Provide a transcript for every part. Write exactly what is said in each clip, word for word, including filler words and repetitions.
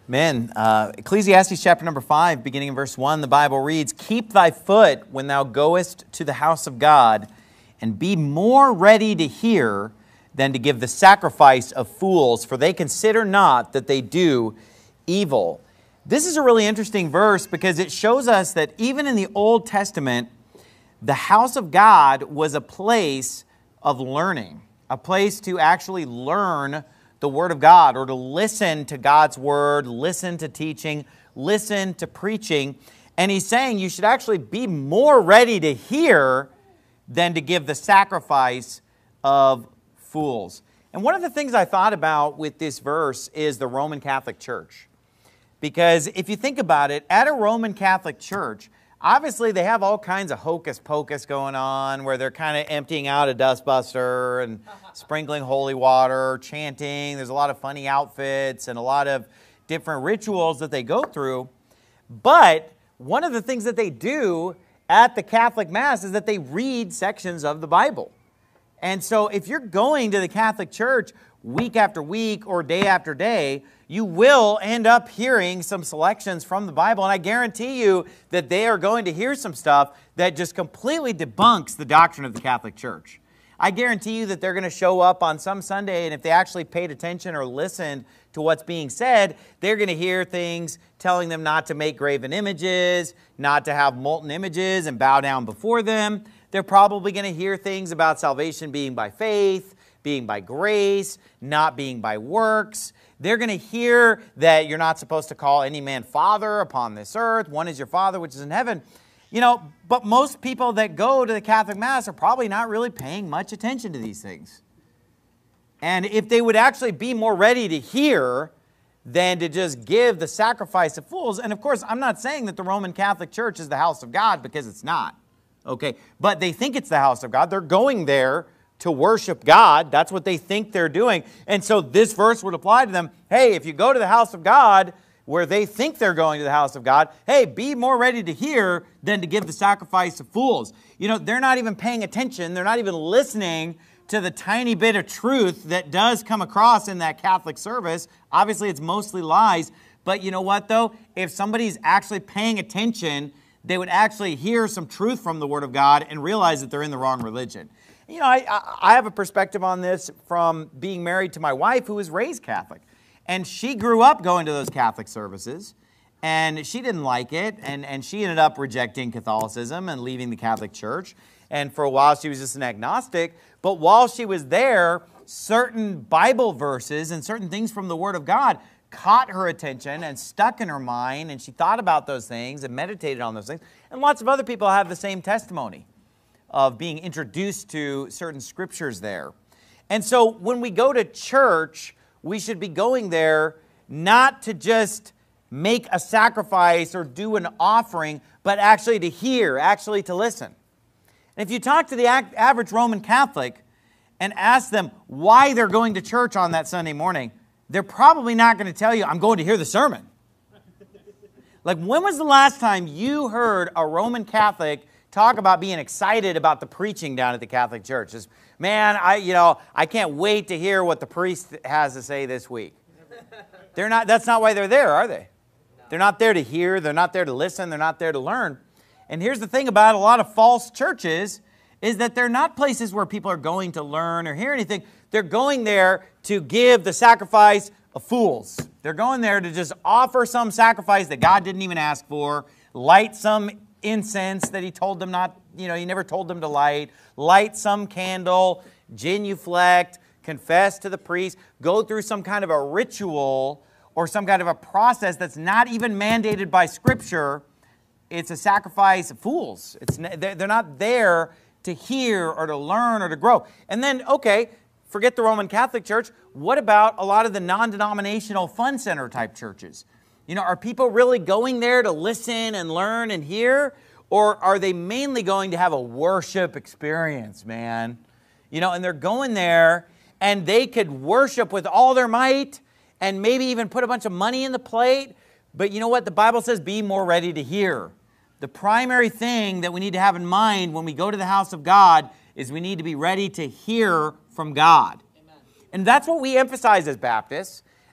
Men, uh, Ecclesiastes chapter number five, beginning in verse one, the Bible reads, "Keep thy foot when thou goest to the house of God, and be more ready to hear than to give the sacrifice of fools, for they consider not that they do evil." This is a really interesting verse because it shows us that even in the Old Testament, the house of God was a place of learning, a place to actually learn the Word of God, or to listen to God's Word, listen to teaching, listen to preaching. And he's saying you should actually be more ready to hear than to give the sacrifice of fools. And one of the things I thought about with this verse is the Roman Catholic Church. Because if you think about it, at a Roman Catholic church, obviously they have all kinds of hocus pocus going on where they're kind of emptying out a dustbuster and sprinkling holy water, chanting. There's a lot of funny outfits and a lot of different rituals that they go through. But one of the things that they do at the Catholic Mass is that they read sections of the Bible. And so if you're going to the Catholic Church week after week or day after day, you will end up hearing some selections from the Bible. And I guarantee you that they are going to hear some stuff that just completely debunks the doctrine of the Catholic Church. I guarantee you that they're going to show up on some Sunday, and if they actually paid attention or listened to what's being said, they're going to hear things telling them not to make graven images, not to have molten images and bow down before them. They're probably going to hear things about salvation being by faith, being by grace, not being by works. They're going to hear that you're not supposed to call any man father upon this earth. One is your Father which is in heaven. You know, but most people that go to the Catholic Mass are probably not really paying much attention to these things. And if they would actually be more ready to hear than to just give the sacrifice of fools, and of course, I'm not saying that the Roman Catholic Church is the house of God, because it's not. Okay, but they think it's the house of God. They're going there to worship God. That's what they think they're doing. And so this verse would apply to them. Hey, if you go to the house of God where they think they're going to the house of God, hey, be more ready to hear than to give the sacrifice of fools. You know, they're not even paying attention. They're not even listening to the tiny bit of truth that does come across in that Catholic service. Obviously, it's mostly lies. But you know what, though? If somebody's actually paying attention, they would actually hear some truth from the Word of God and realize that they're in the wrong religion. You know, I, I have a perspective on this from being married to my wife, who was raised Catholic. And she grew up going to those Catholic services, and she didn't like it, and, and she ended up rejecting Catholicism and leaving the Catholic Church. And for a while, she was just an agnostic. But while she was there, certain Bible verses and certain things from the Word of God caught her attention and stuck in her mind, and she thought about those things and meditated on those things. And lots of other people have the same testimony of being introduced to certain scriptures there. And so when we go to church, we should be going there not to just make a sacrifice or do an offering, but actually to hear, actually to listen. And if you talk to the average Roman Catholic and ask them why they're going to church on that Sunday morning, they're probably not going to tell you, I'm going to hear the sermon. Like, when was the last time you heard a Roman Catholic talk about being excited about the preaching down at the Catholic Church? Just, man, I, you know, I can't wait to hear what the priest has to say this week. They're not, that's not why they're there, are they? They're not there to hear. They're not there to listen. They're not there to learn. And here's the thing about a lot of false churches is that they're not places where people are going to learn or hear anything. They're going there to give the sacrifice of fools. They're going there to just offer some sacrifice that God didn't even ask for, light some incense that he told them not, you know, he never told them to light, light some candle, genuflect, confess to the priest, go through some kind of a ritual or some kind of a process that's not even mandated by Scripture. It's a sacrifice of fools. It's, they're not there to hear or to learn or to grow. And then, okay, forget the Roman Catholic Church. What about a lot of the non-denominational fun center type churches? You know, are people really going there to listen and learn and hear? Or are they mainly going to have a worship experience, man? You know, and they're going there and they could worship with all their might and maybe even put a bunch of money in the plate. But you know what? The Bible says be more ready to hear. The primary thing that we need to have in mind when we go to the house of God is we need to be ready to hear from God. Amen. And that's what we emphasize as Baptists.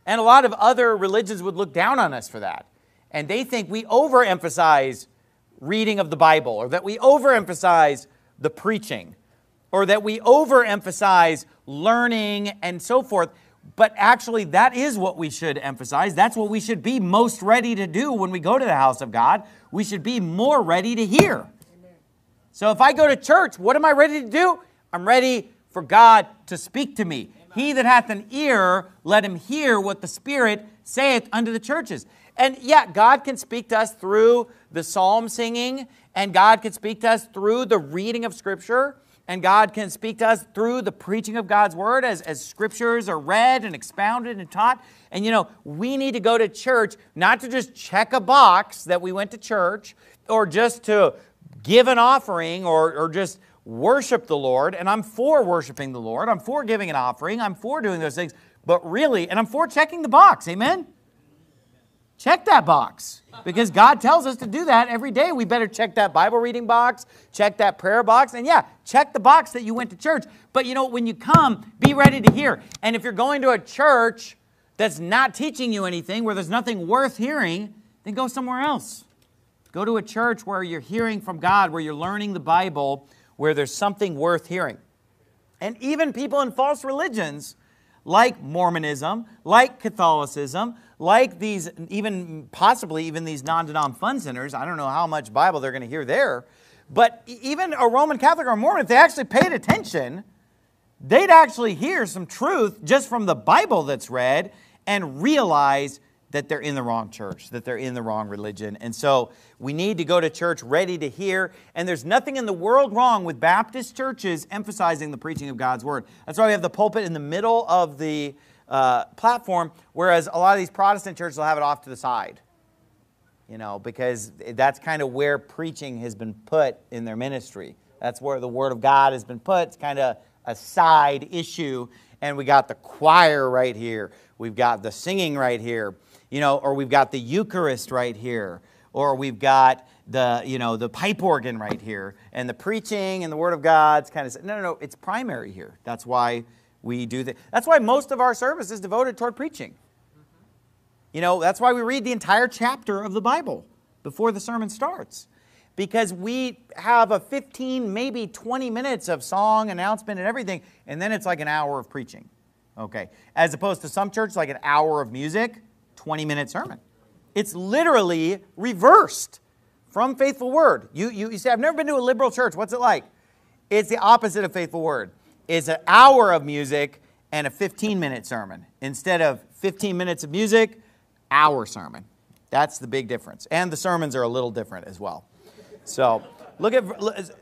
And a lot of other religions would look down on us for that. And they think we overemphasize reading of the Bible, or that we overemphasize the preaching, or that we overemphasize learning and so forth. But actually, that is what we should emphasize. That's what we should be most ready to do when we go to the house of God. We should be more ready to hear. Amen. So if I go to church, what am I ready to do? I'm ready for God to speak to me. Amen. He that hath an ear, let him hear what the Spirit saith unto the churches. And yeah, God can speak to us through the psalm singing, and God can speak to us through the reading of Scripture, and God can speak to us through the preaching of God's Word as, as Scriptures are read and expounded and taught. And you know, we need to go to church not to just check a box that we went to church, or just to give an offering, or, or just worship the Lord. And I'm for worshiping the Lord. I'm for giving an offering. I'm for doing those things. But really, and I'm for checking the box. Amen? Check that box, because God tells us to do that every day. We better check that Bible reading box, check that prayer box, and yeah, check the box that you went to church. But you know, when you come, be ready to hear. And if you're going to a church that's not teaching you anything, where there's nothing worth hearing, then go somewhere else. Go to a church where you're hearing from God, where you're learning the Bible, where there's something worth hearing. And even people in false religions, like Mormonism, like Catholicism, like these, even possibly even these non-denom fun centers, I don't know how much Bible they're going to hear there, but even a Roman Catholic or a Mormon, if they actually paid attention, they'd actually hear some truth just from the Bible that's read and realize that they're in the wrong church, that they're in the wrong religion. And so we need to go to church ready to hear. And there's nothing in the world wrong with Baptist churches emphasizing the preaching of God's Word. That's why we have the pulpit in the middle of the uh, platform, whereas a lot of these Protestant churches will have it off to the side. You know, because that's kind of where preaching has been put in their ministry. That's where the Word of God has been put. It's kind of a side issue. And we got the choir right here. We've got the singing right here. You know, or we've got the Eucharist right here, or we've got the, you know, the pipe organ right here, and the preaching and the Word of God's kind of, no, no, no, it's primary here. That's why we do that. That's why most of our service is devoted toward preaching. You know, that's why we read the entire chapter of the Bible before the sermon starts, because we have a fifteen, maybe twenty minutes of song, announcement, and everything, and then it's like an hour of preaching, okay? As opposed to some churches, like an hour of music, twenty minute sermon. It's literally reversed from Faithful Word. You, you, you say, I've never been to a liberal church. What's it like? It's the opposite of Faithful Word. It's an hour of music and a fifteen minute sermon. Instead of fifteen minutes of music, hour sermon. That's the big difference. And the sermons are a little different as well. So look at,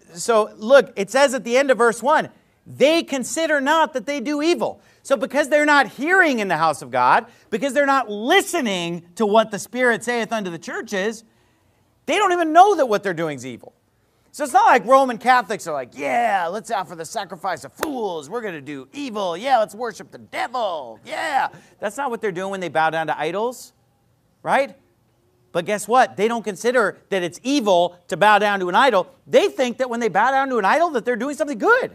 so look, it says at the end of verse one, they consider not that they do evil. So because they're not hearing in the house of God, because they're not listening to what the Spirit saith unto the churches, they don't even know that what they're doing is evil. So it's not like Roman Catholics are like, yeah, let's offer the sacrifice of fools. We're going to do evil. Yeah, let's worship the devil. Yeah. That's not what they're doing when they bow down to idols, right? But guess what? They don't consider that it's evil to bow down to an idol. They think that when they bow down to an idol that they're doing something good.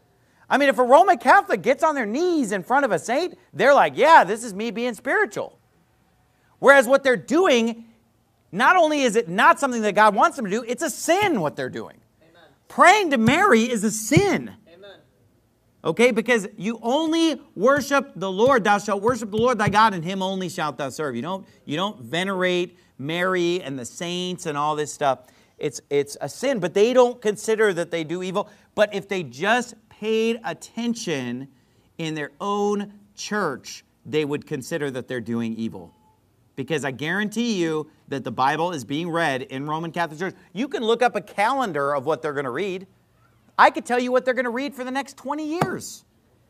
I mean, if a Roman Catholic gets on their knees in front of a saint, they're like, yeah, this is me being spiritual. Whereas what they're doing, not only is it not something that God wants them to do, it's a sin what they're doing. Amen. Praying to Mary is a sin. Amen. Okay, because you only worship the Lord. Thou shalt worship the Lord thy God, and Him only shalt thou serve. You don't, you don't venerate Mary and the saints and all this stuff. It's, it's a sin, but they don't consider that they do evil. But if they just paid attention in their own church, they would consider that they're doing evil. Because I guarantee you that the Bible is being read in Roman Catholic Church. You can look up a calendar of what they're going to read. I could tell you what they're going to read for the next twenty years.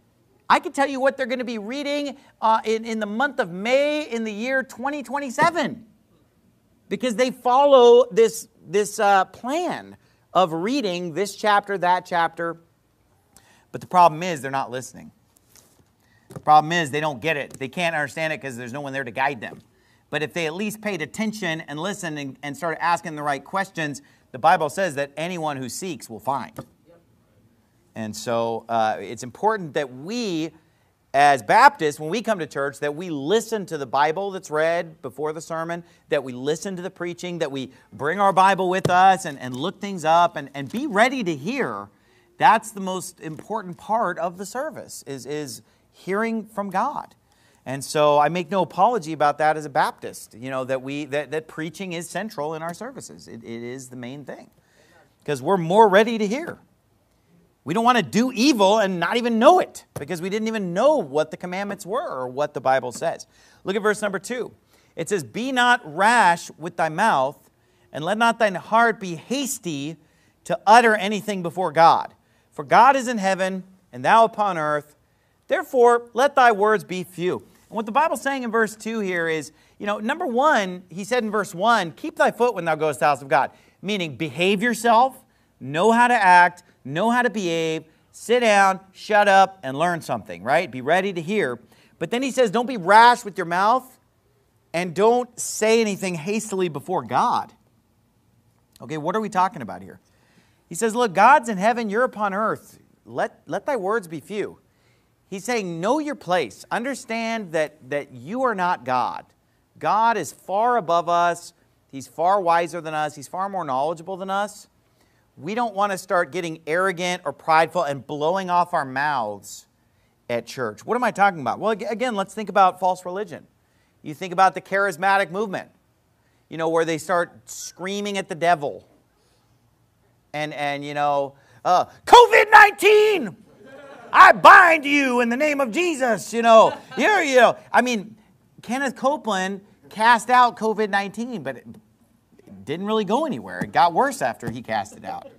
I could tell you what they're going to be reading uh, in, in the month of May in the year twenty twenty-seven. Because they follow this, this uh, plan of reading this chapter, that chapter. But the problem is they're not listening. The problem is they don't get it. They can't understand it because there's no one there to guide them. But if they at least paid attention and listened and, and started asking the right questions, the Bible says that anyone who seeks will find. Yep. And so uh, it's important that we as Baptists, when we come to church, that we listen to the Bible that's read before the sermon, that we listen to the preaching, that we bring our Bible with us and, and look things up and, and be ready to hear. That's the most important part of the service, is, is hearing from God. And so I make no apology about that as a Baptist, you know, that we that, that preaching is central in our services. It, it is the main thing, because we're more ready to hear. We don't want to do evil and not even know it, because we didn't even know what the commandments were or what the Bible says. Look at verse number two. It says, "Be not rash with thy mouth, and let not thine heart be hasty to utter anything before God. For God is in heaven, and thou upon earth. Therefore, let thy words be few." And what the Bible's saying in verse two here is, you know, number one, he said in verse one, "Keep thy foot when thou goest to the house of God." Meaning, behave yourself, know how to act, know how to behave, sit down, shut up, and learn something, right? Be ready to hear. But then he says, don't be rash with your mouth, and don't say anything hastily before God. Okay, what are we talking about here? He says, look, God's in heaven, you're upon earth. Let, let thy words be few. He's saying, know your place. Understand that, that you are not God. God is far above us. He's far wiser than us. He's far more knowledgeable than us. We don't want to start getting arrogant or prideful and blowing off our mouths at church. What am I talking about? Well, again, let's think about false religion. You think about the charismatic movement, you know, where they start screaming at the devil. And, and you know, uh, COVID nineteen, I bind you in the name of Jesus, you know. Here, you know, I mean, Kenneth Copeland cast out COVID nineteen, but it didn't really go anywhere. It got worse after he cast it out.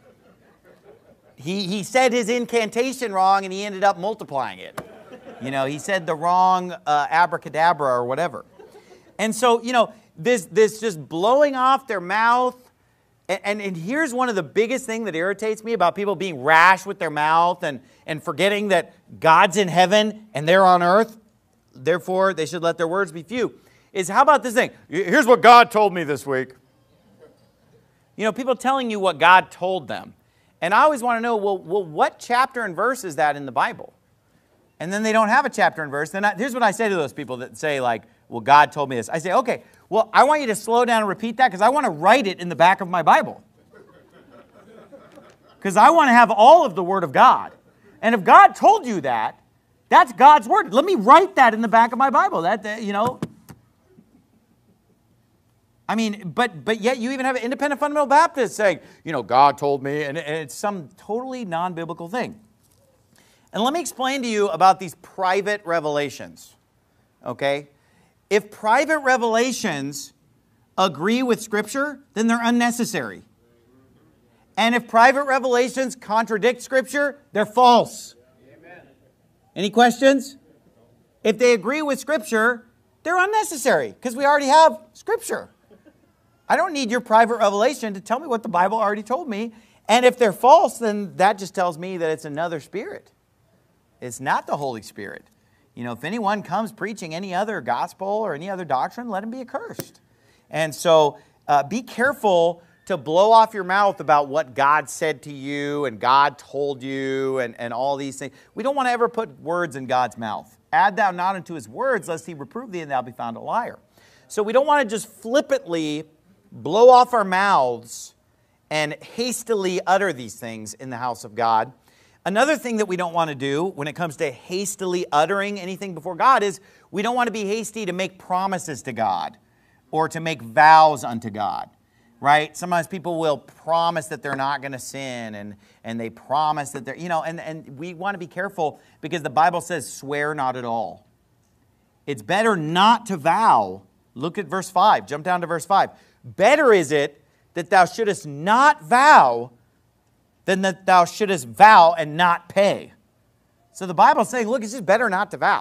He, he said his incantation wrong, and he ended up multiplying it. You know, he said the wrong uh, abracadabra or whatever. And so, you know, this, this just blowing off their mouth. And, and, and here's one of the biggest things that irritates me about people being rash with their mouth and, and forgetting that God's in heaven and they're on earth. Therefore, they should let their words be few. Is how about this thing? Here's what God told me this week. You know, people telling you what God told them. And I always want to know, well, well, what chapter and verse is that in the Bible? And then they don't have a chapter and verse. Then I, here's what I say to those people that say, like, well, God told me this. I say, okay, well, I want you to slow down and repeat that, because I want to write it in the back of my Bible. Because I want to have all of the Word of God. And if God told you that, that's God's Word. Let me write that in the back of my Bible. That, that you know... I mean, but but yet you even have an independent fundamental Baptist saying, you know, God told me, and it's some totally non-biblical thing. And let me explain to you about these private revelations, okay? If private revelations agree with Scripture, then they're unnecessary. And if private revelations contradict Scripture, they're false. Amen. Any questions? If they agree with Scripture, they're unnecessary, because we already have Scripture. I don't need your private revelation to tell me what the Bible already told me. And if they're false, then that just tells me that it's another spirit. It's not the Holy Spirit. You know, if anyone comes preaching any other gospel or any other doctrine, let him be accursed. And so uh, be careful to blow off your mouth about what God said to you and God told you and, and all these things. We don't want to ever put words in God's mouth. Add thou not unto his words, lest he reprove thee and thou be found a liar. So we don't want to just flippantly blow off our mouths and hastily utter these things in the house of God. Another thing that we don't want to do when it comes to hastily uttering anything before God is we don't want to be hasty to make promises to God or to make vows unto God, right? Sometimes people will promise that they're not going to sin and, and they promise that they're, you know, and, and we want to be careful because the Bible says swear not at all. It's better not to vow. Look at verse five. Jump down to verse five. Better is it that thou shouldest not vow than that thou shouldest vow and not pay. So the Bible is saying, look, it's just better not to vow.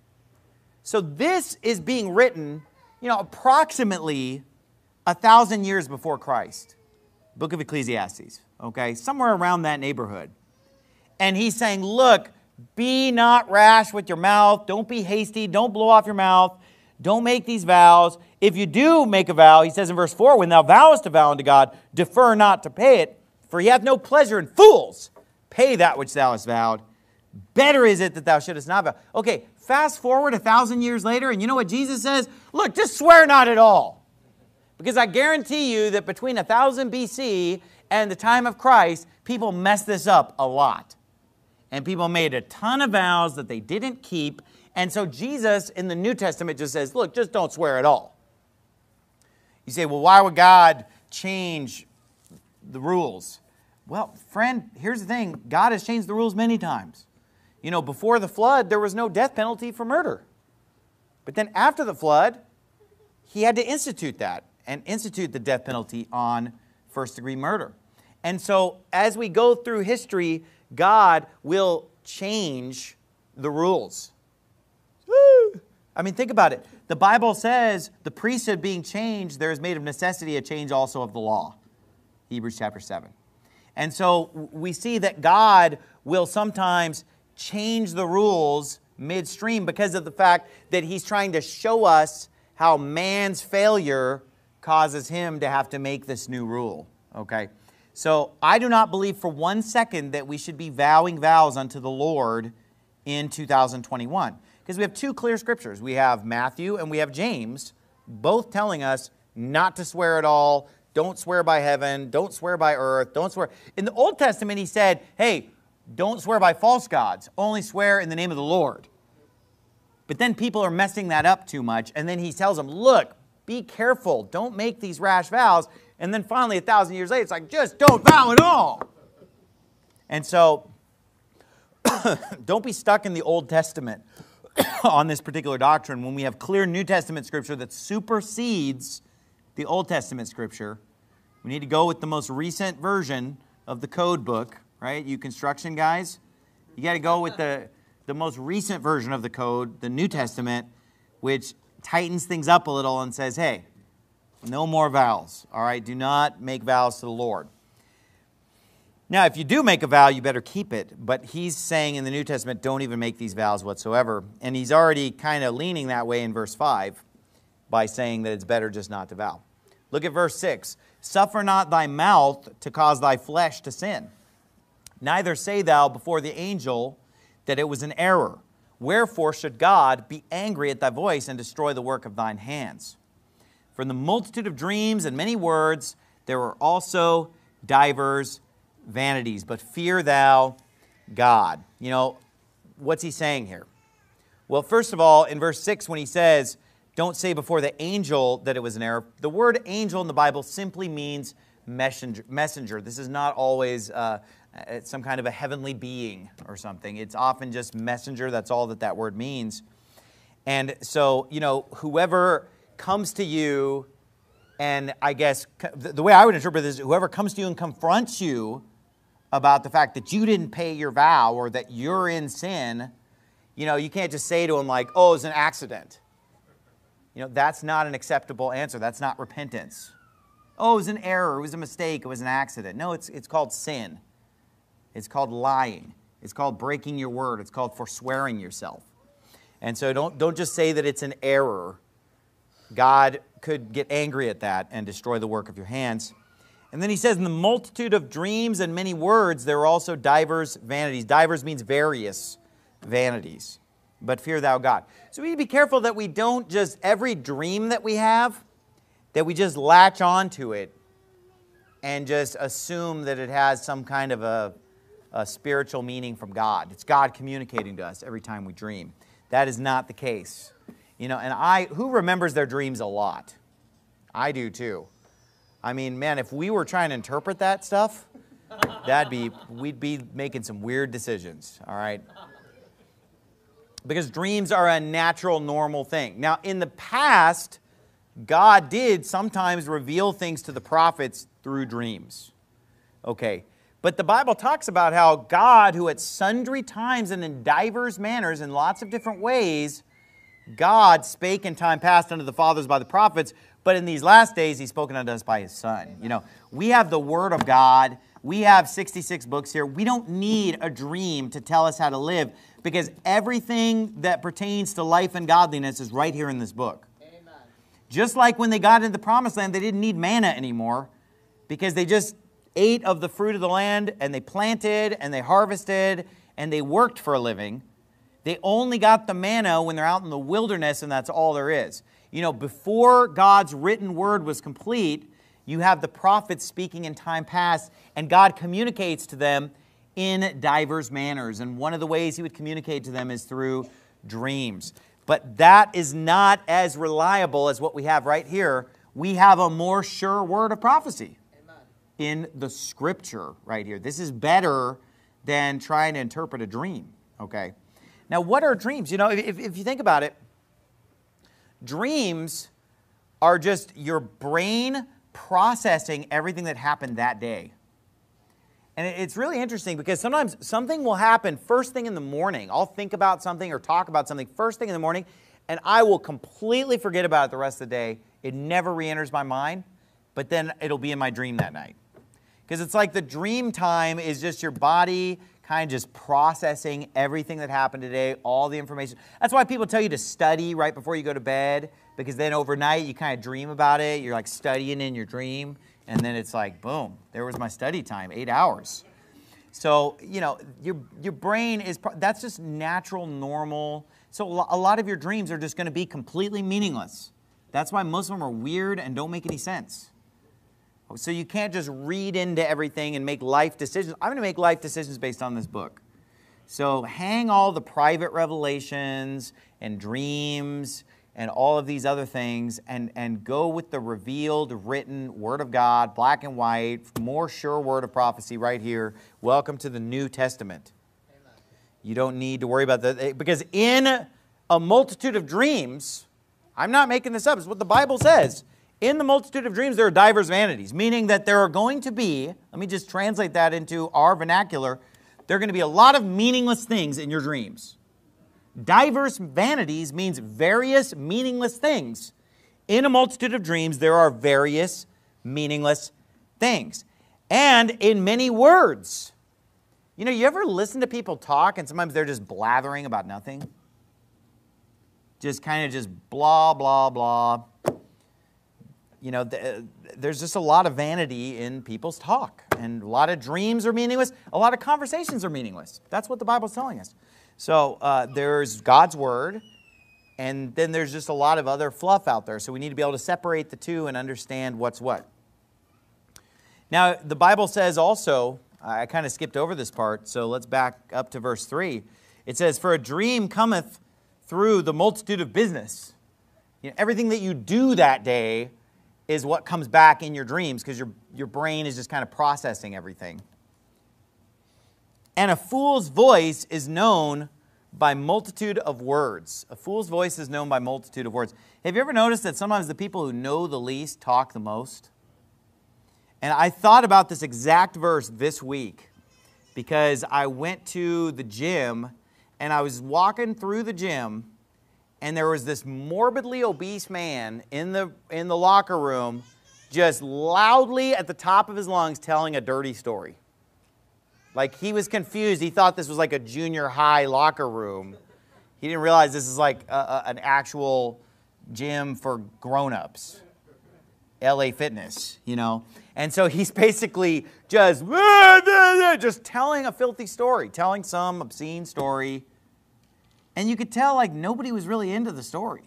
So this is being written, you know, approximately a thousand years before Christ. Book of Ecclesiastes, okay? Somewhere around that neighborhood. And he's saying, look, be not rash with your mouth. Don't be hasty. Don't blow off your mouth. Don't make these vows. If you do make a vow, he says in verse four, when thou vowest a vow unto God, defer not to pay it, for he hath no pleasure in fools. Pay that which thou hast vowed. Better is it that thou shouldest not vow. Okay, fast forward a thousand years later, and you know what Jesus says? Look, just swear not at all. Because I guarantee you that between one thousand B C and the time of Christ, people messed this up a lot. And people made a ton of vows that they didn't keep. And so Jesus in the New Testament just says, look, just don't swear at all. You say, well, why would God change the rules? Well, friend, here's the thing. God has changed the rules many times. You know, before the flood, there was no death penalty for murder. But then after the flood, he had to institute that and institute the death penalty on first-degree murder. And so as we go through history, God will change the rules. Woo! I mean, think about it. The Bible says the priesthood being changed, there is made of necessity a change also of the law. Hebrews chapter seven. And so we see that God will sometimes change the rules midstream because of the fact that he's trying to show us how man's failure causes him to have to make this new rule. Okay? So I do not believe for one second that we should be vowing vows unto the Lord in two thousand twenty-one. Because we have two clear scriptures. We have Matthew and we have James, both telling us not to swear at all. Don't swear by heaven. Don't swear by earth. Don't swear. In the Old Testament, he said, hey, don't swear by false gods. Only swear in the name of the Lord. But then people are messing that up too much. And then he tells them, look, be careful. Don't make these rash vows. And then finally, a thousand years later, it's like, just don't vow at all. And so, don't be stuck in the Old Testament on this particular doctrine when we have clear New Testament scripture that supersedes the Old Testament scripture. We need to go with the most recent version of the code book, right? You construction guys, you got to go with the, the most recent version of the code, the New Testament, which tightens things up a little and says, hey, no more vows, all right? Do not make vows to the Lord. Now, if you do make a vow, you better keep it. But he's saying in the New Testament, don't even make these vows whatsoever. And he's already kind of leaning that way in verse five by saying that it's better just not to vow. Look at verse six. Suffer not thy mouth to cause thy flesh to sin. Neither say thou before the angel that it was an error. Wherefore should God be angry at thy voice and destroy the work of thine hands? For in the multitude of dreams and many words there were also divers vanities, but fear thou God. You know, what's he saying here? Well, first of all, in verse six, when he says, don't say before the angel that it was an error, the word angel in the Bible simply means messenger. messenger. This is not always uh, some kind of a heavenly being or something. It's often just messenger. That's all that that word means. And so, you know, whoever comes to you, and I guess the way I would interpret this is whoever comes to you and confronts you about the fact that you didn't pay your vow or that you're in sin, you know, you can't just say to them like, oh, it's an accident. You know, that's not an acceptable answer. That's not repentance. Oh, it was an error. It was a mistake. It was an accident. No, it's, it's called sin. It's called lying. It's called breaking your word. It's called forswearing yourself. And so don't, don't just say that it's an error. God could get angry at that and destroy the work of your hands. And then he says, in the multitude of dreams and many words, there are also divers vanities. Divers means various vanities. But fear thou God. So we need to be careful that we don't just, every dream that we have, that we just latch on to it and just assume that it has some kind of a, a spiritual meaning from God. It's God communicating to us every time we dream. That is not the case. You know, and I, who remembers their dreams a lot? I do too. I mean, man, if we were trying to interpret that stuff, that'd be, we'd be making some weird decisions, all right? Because dreams are a natural, normal thing. Now, in the past, God did sometimes reveal things to the prophets through dreams. Okay, but the Bible talks about how God, who at sundry times and in divers manners, in lots of different ways, God spake in time past unto the fathers by the prophets, but in these last days He's spoken unto us by His Son. You know, we have the Word of God. We have sixty-six books here. We don't need a dream to tell us how to live because everything that pertains to life and godliness is right here in this book. Amen. Just like when they got into the Promised Land, they didn't need manna anymore because they just ate of the fruit of the land and they planted and they harvested and they worked for a living. They only got the manna when they're out in the wilderness, and that's all there is. You know, before God's written word was complete, you have the prophets speaking in time past, and God communicates to them in diverse manners. And one of the ways he would communicate to them is through dreams. But that is not as reliable as what we have right here. We have a more sure word of prophecy Amen. In the Scripture right here. This is better than trying to interpret a dream, okay? Now, what are dreams? You know, if, if you think about it, dreams are just your brain processing everything that happened that day. And it's really interesting because sometimes something will happen first thing in the morning. I'll think about something or talk about something first thing in the morning, and I will completely forget about it the rest of the day. It never re-enters my mind, but then it'll be in my dream that night. Because it's like the dream time is just your body kind of just processing everything that happened today, all the information. That's why people tell you to study right before you go to bed, because then overnight you kind of dream about it. You're like studying in your dream, and then it's like, boom, there was my study time, eight hours. So, you know, your, your brain is, that's just natural, normal. So a lot of your dreams are just going to be completely meaningless. That's why most of them are weird and don't make any sense. So you can't just read into everything and make life decisions. I'm going to make life decisions based on this book. So hang all the private revelations and dreams and all of these other things and, and go with the revealed, written Word of God, black and white, more sure word of prophecy right here. Welcome to the New Testament. Amen. You don't need to worry about that. Because in a multitude of dreams, I'm not making this up, it's what the Bible says. In the multitude of dreams, there are diverse vanities, meaning that there are going to be, let me just translate that into our vernacular, there are going to be a lot of meaningless things in your dreams. Diverse vanities means various meaningless things. In a multitude of dreams, there are various meaningless things. And in many words. You know, you ever listen to people talk and sometimes they're just blathering about nothing? Just kind of just blah, blah, blah. You know, th there's just a lot of vanity in people's talk. And a lot of dreams are meaningless. A lot of conversations are meaningless. That's what the Bible's telling us. So uh, there's God's Word, and then there's just a lot of other fluff out there. So we need to be able to separate the two and understand what's what. Now, the Bible says also, I kind of skipped over this part, so let's back up to verse three. It says, "For a dream cometh through the multitude of business." You know, everything that you do that day is what comes back in your dreams because your, your brain is just kind of processing everything. "And a fool's voice is known by multitude of words." A fool's voice is known by multitude of words. Have you ever noticed that sometimes the people who know the least talk the most? And I thought about this exact verse this week because I went to the gym and I was walking through the gym and there was this morbidly obese man in the, in the locker room just loudly at the top of his lungs telling a dirty story. Like he was confused. He thought this was like a junior high locker room. He didn't realize this is like a, a, an actual gym for grown-ups. L A Fitness, you know. And so he's basically just, just telling a filthy story, telling some obscene story. And you could tell like nobody was really into the story.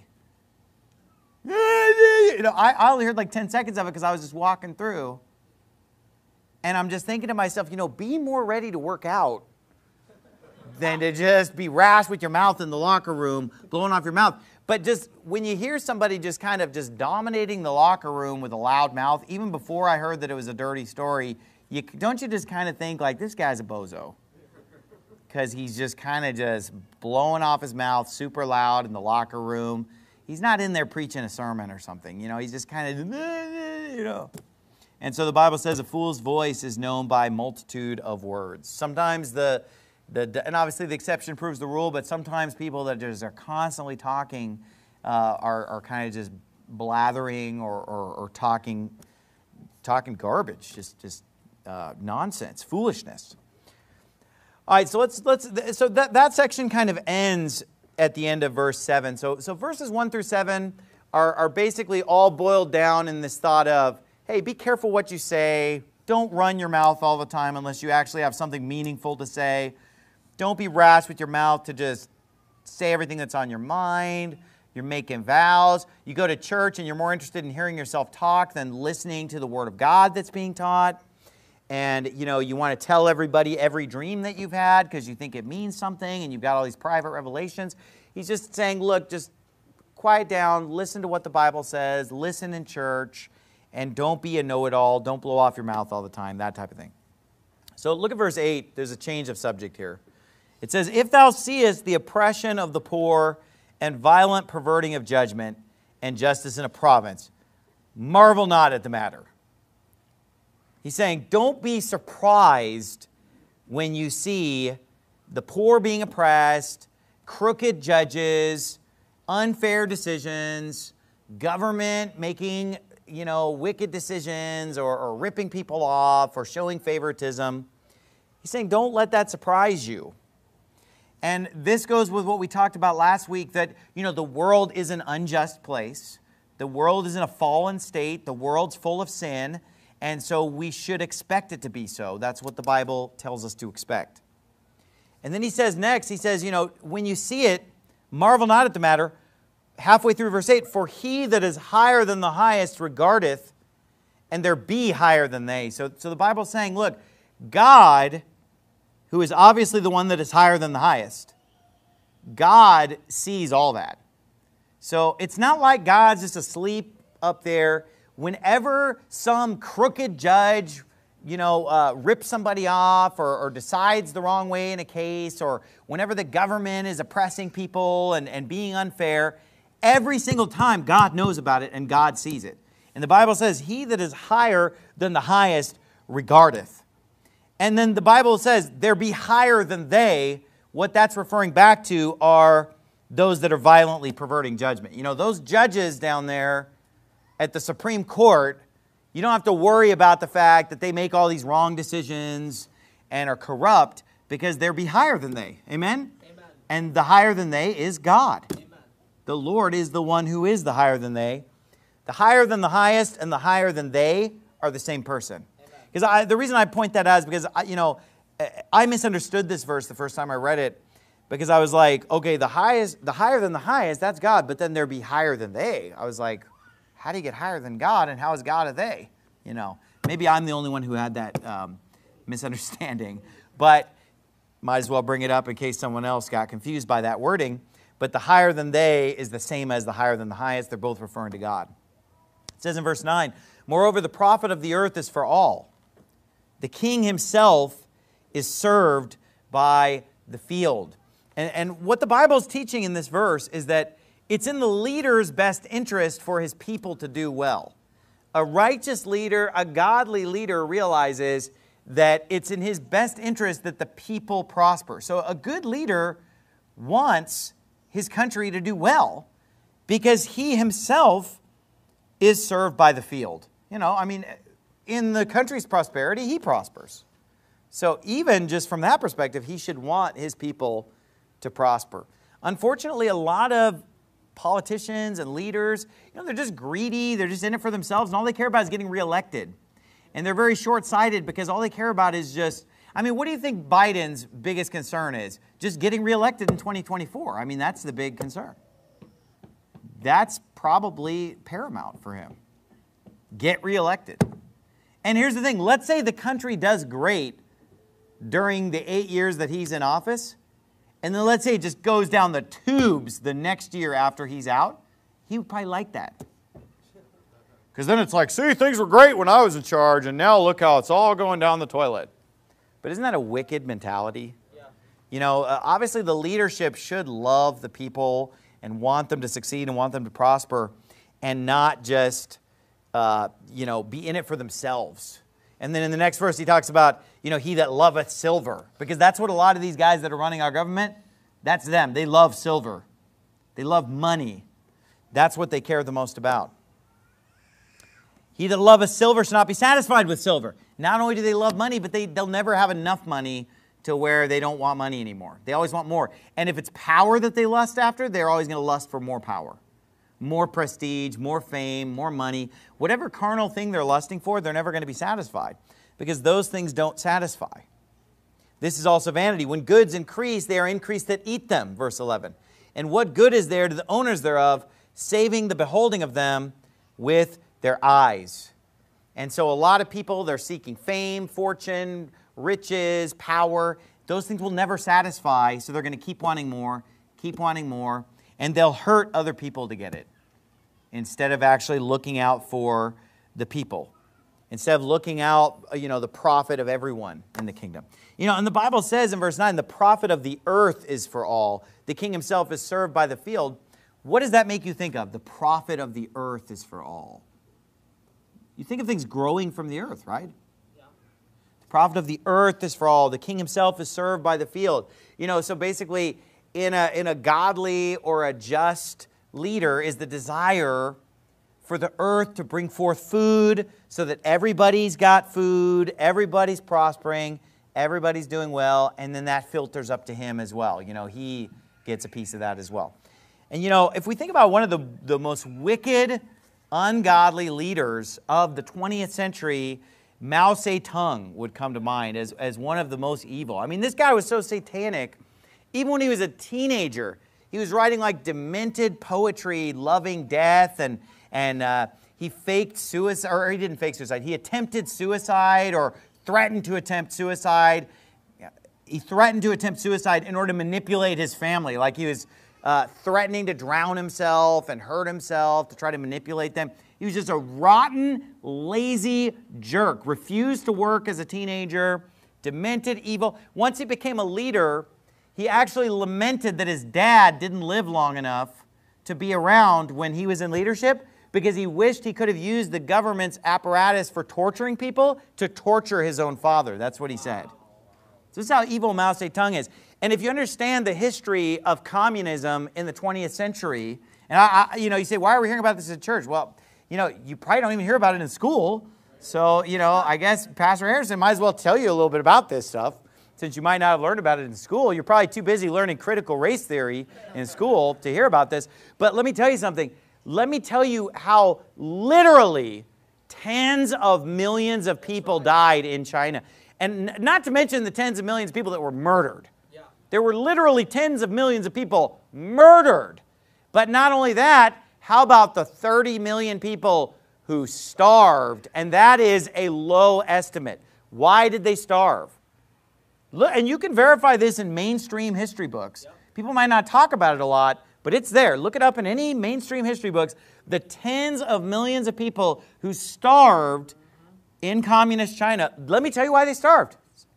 You know, I, I only heard like ten seconds of it because I was just walking through. And I'm just thinking to myself, you know, be more ready to work out than to just be rash with your mouth in the locker room, blowing off your mouth. But just when you hear somebody just kind of just dominating the locker room with a loud mouth, even before I heard that it was a dirty story, you, don't you just kind of think like, this guy's a bozo? Because he's just kind of just blowing off his mouth super loud in the locker room. He's not in there preaching a sermon or something. You know, he's just kind of, you know. And so the Bible says a fool's voice is known by multitude of words. Sometimes the, the and obviously the exception proves the rule, but sometimes people that just are constantly talking uh, are, are kind of just blathering or, or, or talking, talking garbage, just, just uh, nonsense, foolishness. All right, so let's let's so that that section kind of ends at the end of verse seven. So so verses one through seven are are basically all boiled down in this thought of, hey, be careful what you say. Don't run your mouth all the time unless you actually have something meaningful to say. don't be rash with your mouth to just say everything that's on your mind. You're making vows. You go to church and you're more interested in hearing yourself talk than listening to the Word of God that's being taught. And, you know, you want to tell everybody every dream that you've had because you think it means something and you've got all these private revelations. He's just saying, look, just quiet down, listen to what the Bible says, listen in church, and don't be a know-it-all. Don't blow off your mouth all the time, that type of thing. So look at verse eight. There's a change of subject here. It says, if thou seest the oppression of the poor and violent perverting of judgment and justice in a province, marvel not at the matter. He's saying, don't be surprised when you see the poor being oppressed, crooked judges, unfair decisions, government making, you know, wicked decisions or, or ripping people off or showing favoritism. He's saying, don't let that surprise you. And this goes with what we talked about last week, that, you know, the world is an unjust place. The world is in a fallen state. The world's full of sin. And so we should expect it to be so. That's what the Bible tells us to expect. And then he says next, he says, you know, when you see it, marvel not at the matter. Halfway through verse eight, for he that is higher than the highest regardeth, and there be higher than they. So, so the Bible's saying, look, God, who is obviously the one that is higher than the highest, God sees all that. So it's not like God's just asleep up there. Whenever some crooked judge, you know, uh, rips somebody off or, or decides the wrong way in a case, or whenever the government is oppressing people and, and being unfair, every single time God knows about it and God sees it. And the Bible says, he that is higher than the highest regardeth. And then the Bible says, there be higher than they. What that's referring back to are those that are violently perverting judgment. You know, those judges down there at the Supreme Court, you don't have to worry about the fact that they make all these wrong decisions and are corrupt, because there be higher than they. Amen? Amen. And the higher than they is God. Amen. The Lord is the one who is the higher than they. The higher than the highest and the higher than they are the same person. Because the reason I point that out is because, I, you know, I misunderstood this verse the first time I read it, because I was like, okay, the highest, the higher than the highest, that's God, but then there be higher than they. I was like, how do you get higher than God, and how is God a they? You know, maybe I'm the only one who had that um, misunderstanding, but might as well bring it up in case someone else got confused by that wording. But the higher than they is the same as the higher than the highest. They're both referring to God. It says in verse nine, moreover, the profit of the earth is for all. The king himself is served by the field. And, and what the Bible is teaching in this verse is that it's in the leader's best interest for his people to do well. A righteous leader, a godly leader, realizes that it's in his best interest that the people prosper. So a good leader wants his country to do well because he himself is served by the field. You know, I mean, in the country's prosperity, he prospers. So even just from that perspective, he should want his people to prosper. Unfortunately, a lot of politicians and leaders, you know, they're just greedy. They're just in it for themselves, and all they care about is getting reelected. And they're very short-sighted because all they care about is just, I mean, what do you think Biden's biggest concern is? Just getting reelected in twenty twenty-four. I mean, that's the big concern. That's probably paramount for him. Get reelected. And here's the thing. Let's say the country does great during the eight years that he's in office, and then let's say it just goes down the tubes the next year after he's out. He would probably like that. Because then it's like, see, things were great when I was in charge, and now look how it's all going down the toilet. But isn't that a wicked mentality? Yeah. You know, uh, obviously the leadership should love the people and want them to succeed and want them to prosper, and not just, uh, you know, be in it for themselves. And then in the next verse, he talks about, you know, he that loveth silver. Because that's what a lot of these guys that are running our government, that's them. They love silver. They love money. That's what they care the most about. He that loveth silver shall not be satisfied with silver. Not only do they love money, but they, they'll never have enough money to where they don't want money anymore. They always want more. And if it's power that they lust after, they're always going to lust for more power. More prestige, more fame, more money. Whatever carnal thing they're lusting for, they're never going to be satisfied, because those things don't satisfy. This is also vanity. When goods increase, they are increased that eat them, verse eleven. And what good is there to the owners thereof, saving the beholding of them with their eyes? And so a lot of people, they're seeking fame, fortune, riches, power. Those things will never satisfy, so they're going to keep wanting more, keep wanting more, and they'll hurt other people to get it instead of actually looking out for the people, instead of looking out, you know, the profit of everyone in the kingdom. You know, and the Bible says in verse nine, the profit of the earth is for all. The king himself is served by the field. What does that make you think of? The profit of the earth is for all. You think of things growing from the earth, right? Yeah. The profit of the earth is for all. The king himself is served by the field. You know, so basically, in a, in a godly or a just leader is the desire for the earth to bring forth food so that everybody's got food, everybody's prospering, everybody's doing well, and then that filters up to him as well. You know, he gets a piece of that as well. And you know, if we think about one of the, the most wicked, ungodly leaders of the twentieth century, Mao Zedong would come to mind as, as one of the most evil. I mean, this guy was so satanic, even when he was a teenager, he was writing like demented poetry, loving death, and, and uh, he faked suicide, or he didn't fake suicide, he attempted suicide or threatened to attempt suicide. He threatened to attempt suicide in order to manipulate his family, like he was uh, threatening to drown himself and hurt himself to try to manipulate them. He was just a rotten, lazy jerk, refused to work as a teenager, demented, evil. Once he became a leader, he actually lamented that his dad didn't live long enough to be around when he was in leadership because he wished he could have used the government's apparatus for torturing people to torture his own father. That's what he said. So this is how evil Mao Zedong is. And if you understand the history of communism in the twentieth century, and I, I, you know, you say, why are we hearing about this at church? Well, you know, you probably don't even hear about it in school. So, you know, I guess Pastor Harrison might as well tell you a little bit about this stuff. Since you might not have learned about it in school, you're probably too busy learning critical race theory in school to hear about this. But let me tell you something. Let me tell you how literally tens of millions of people died in China. And not to mention the tens of millions of people that were murdered. Yeah. There were literally tens of millions of people murdered. But not only that, how about the thirty million people who starved? And that is a low estimate. Why did they starve? Look, and you can verify this in mainstream history books. Yep. People might not talk about it a lot, but it's there. Look it up in any mainstream history books. The tens of millions of people who starved in communist China. Let me tell you why they starved.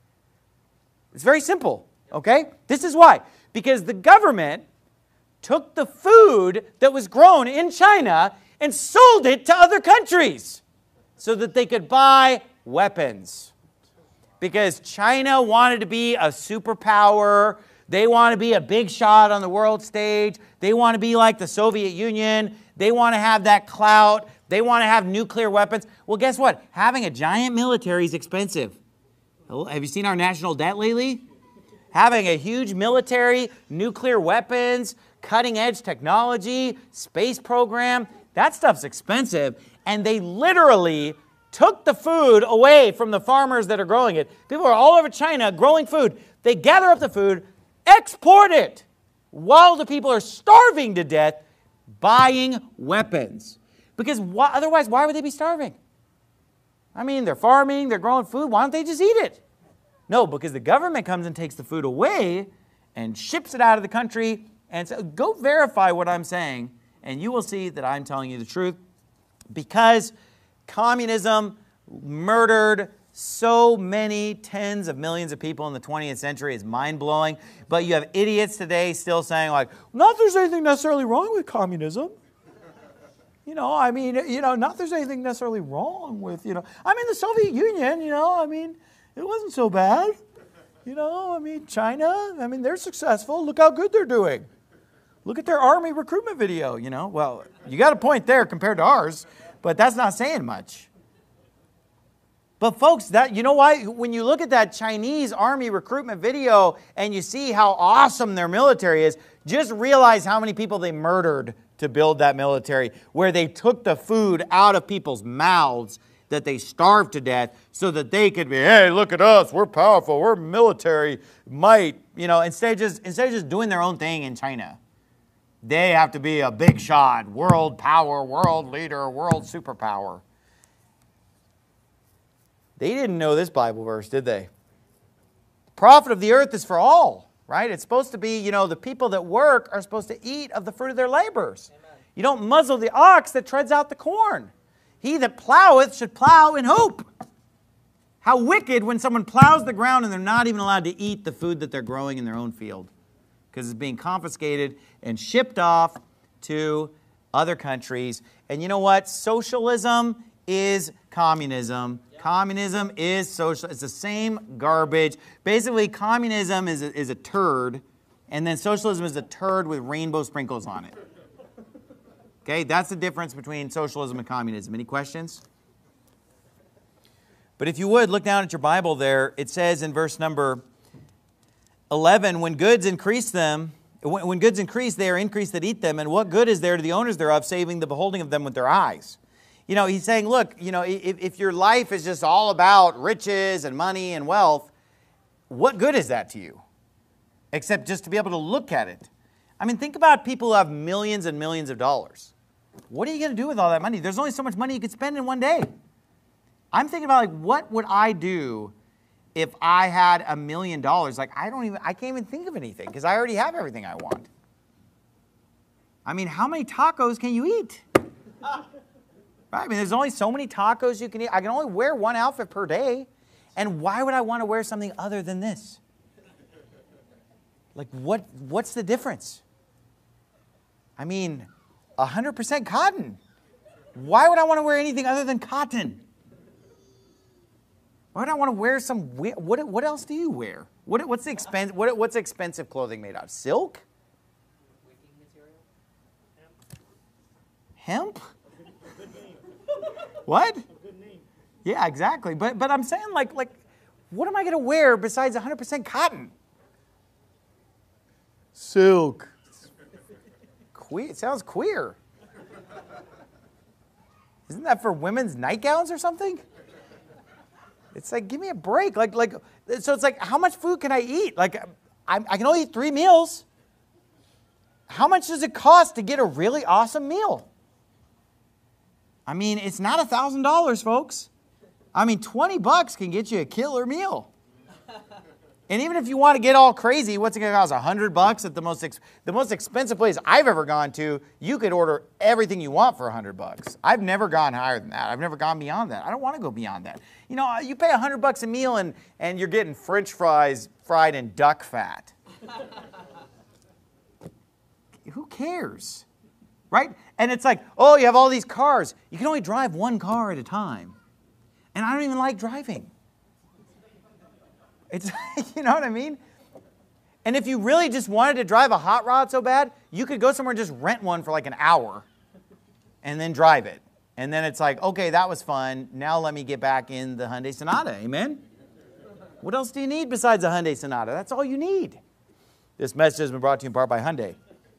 It's very simple, okay? This is why. Because the government took the food that was grown in China and sold it to other countries so that they could buy weapons. Because China wanted to be a superpower. They want to be a big shot on the world stage. They want to be like the Soviet Union. They want to have that clout. They want to have nuclear weapons. Well, guess what? Having a giant military is expensive. Have you seen our national debt lately? Having a huge military, nuclear weapons, cutting-edge technology, space program, that stuff's expensive. And they literally took the food away from the farmers that are growing it. People are all over China growing food. They gather up the food, export it, while the people are starving to death, buying weapons. Because why, otherwise, why would they be starving? I mean, they're farming, they're growing food. Why don't they just eat it? No, because the government comes and takes the food away and ships it out of the country. And so go verify what I'm saying, and you will see that I'm telling you the truth. Because communism murdered so many tens of millions of people in the twentieth century. It's mind-blowing. But you have idiots today still saying, like, not that there's anything necessarily wrong with communism. You know, I mean, you know, not that there's anything necessarily wrong with, you know, I mean, the Soviet Union, you know, I mean, it wasn't so bad. You know, I mean, China, I mean, they're successful. Look how good they're doing. Look at their army recruitment video, you know. Well, you got a point there compared to ours, but that's not saying much. But folks, that you know why? When you look at that Chinese army recruitment video and you see how awesome their military is, just realize how many people they murdered to build that military, where they took the food out of people's mouths. that they starve to death so that they could be, hey, look at us, we're powerful, we're military might. You know, instead of just, instead of just doing their own thing in China, they have to be a big shot, world power, world leader, world superpower. They didn't know this Bible verse, did they? The profit of the earth is for all, right? It's supposed to be, you know, the people that work are supposed to eat of the fruit of their labors. Amen. You don't muzzle the ox that treads out the corn. He that ploweth should plow in hope. How wicked when someone plows the ground and they're not even allowed to eat the food that they're growing in their own field, because it's being confiscated and shipped off to other countries. And you know what? Socialism is communism. Yeah. Communism is social. It's the same garbage. Basically, communism is a, is a turd, and then socialism is a turd with rainbow sprinkles on it. Okay, that's the difference between socialism and communism. Any questions? But if you would, look down at your Bible there. It says in verse number eleven, when goods increase them, when, when goods increase, they are increased that eat them. And what good is there to the owners thereof, saving the beholding of them with their eyes? You know, he's saying, look, you know, if, if your life is just all about riches and money and wealth, what good is that to you? Except just to be able to look at it. I mean, think about people who have millions and millions of dollars. What are you going to do with all that money? There's only so much money you could spend in one day. I'm thinking about, like, what would I do if I had a million dollars? Like, I don't even, I can't even think of anything because I already have everything I want. I mean, how many tacos can you eat? Right? I mean, there's only so many tacos you can eat. I can only wear one outfit per day. And why would I want to wear something other than this? Like, what, what's the difference? I mean, one hundred percent cotton. Why would I want to wear anything other than cotton? Why would I want to wear some, what, what else do you wear? What, what's, the expense, what, what's expensive clothing made out of? Silk? Wicking material? Hemp? What? Yeah, exactly. But, but I'm saying, like, like, what am I going to wear besides one hundred percent cotton? Silk. Queer. It sounds queer. Isn't that for women's nightgowns or something? It's like, give me a break. Like, like, so it's like, how much food can I eat? Like, I, I can only eat three meals. How much does it cost to get a really awesome meal? I mean, it's not a thousand dollars, folks. I mean, twenty bucks can get you a killer meal. And even if you want to get all crazy, what's it going to cost? A hundred bucks at the most ex the most expensive place I've ever gone to. You could order everything you want for a hundred bucks. I've never gone higher than that. I've never gone beyond that. I don't want to go beyond that. You know, you pay a hundred bucks a meal, and and you're getting French fries fried in duck fat. Who cares, right? And it's like, oh, you have all these cars. You can only drive one car at a time, and I don't even like driving. It's, you know what I mean? And if you really just wanted to drive a hot rod so bad, you could go somewhere and just rent one for like an hour and then drive it. And then it's like, okay, that was fun. Now let me get back in the Hyundai Sonata. Amen? What else do you need besides a Hyundai Sonata? That's all you need. This message has been brought to you in part by Hyundai.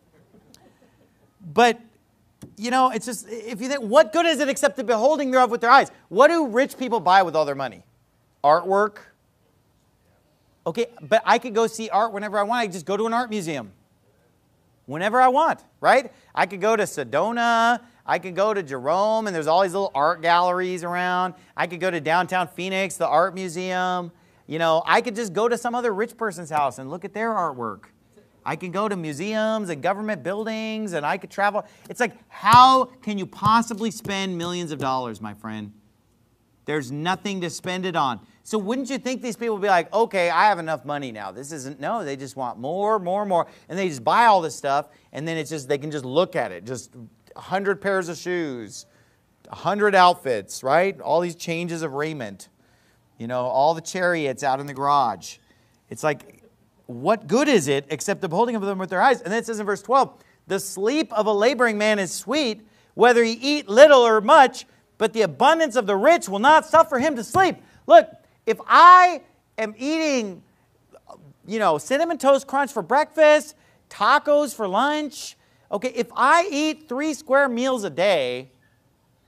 But, you know, it's just, if you think, what good is it except the beholding thereof with their eyes? What do rich people buy with all their money? Artwork. Okay, but I could go see art whenever I want. I could just go to an art museum whenever I want, right? I could go to Sedona. I could go to Jerome, and there's all these little art galleries around. I could go to downtown Phoenix, the art museum. You know, I could just go to some other rich person's house and look at their artwork. I can go to museums and government buildings, and I could travel. It's like, how can you possibly spend millions of dollars, my friend? There's nothing to spend it on. So wouldn't you think these people would be like, okay, I have enough money now. This isn't, no, they just want more, more, more. And they just buy all this stuff, and then it's just, they can just look at it. Just a hundred pairs of shoes, a hundred outfits, right? All these changes of raiment. You know, all the chariots out in the garage. It's like, what good is it except the beholding of them with their eyes? And then it says in verse twelve, the sleep of a laboring man is sweet, whether he eat little or much, but the abundance of the rich will not suffer him to sleep. Look, if I am eating, you know, Cinnamon Toast Crunch for breakfast, tacos for lunch, okay, if I eat three square meals a day,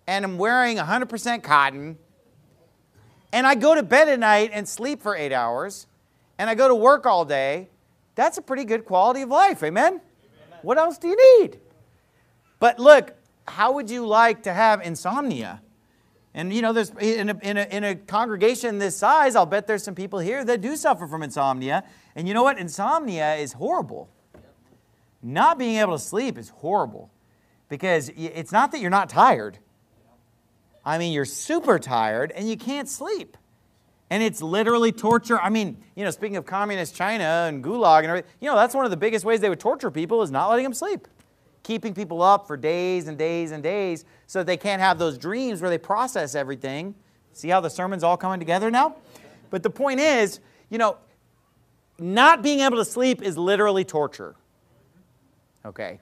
and I'm wearing one hundred percent cotton, and I go to bed at night and sleep for eight hours, and I go to work all day, that's a pretty good quality of life, amen? Amen. What else do you need? But look, how would you like to have insomnia? And you know, there's in a, in, a, in a congregation this size, I'll bet there's some people here that do suffer from insomnia. And you know what? Insomnia is horrible. Not being able to sleep is horrible. Because it's not that you're not tired. I mean, you're super tired and you can't sleep. And it's literally torture. I mean, you know, speaking of communist China and gulag and everything, you know, that's one of the biggest ways they would torture people is not letting them sleep. Keeping people up for days and days and days so that they can't have those dreams where they process everything. See how the sermon's all coming together now? But the point is, you know, not being able to sleep is literally torture. Okay?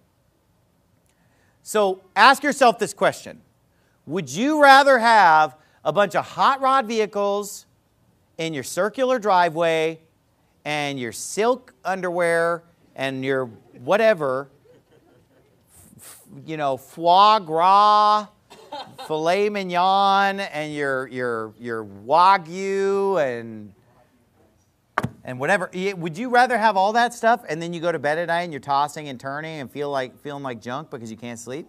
So ask yourself this question. Would you rather have a bunch of hot rod vehicles in your circular driveway and your silk underwear and your whatever, you know, foie gras, filet mignon, and your your your wagyu and and whatever? Would you rather have all that stuff and then you go to bed at night and you're tossing and turning and feel like feeling like junk because you can't sleep?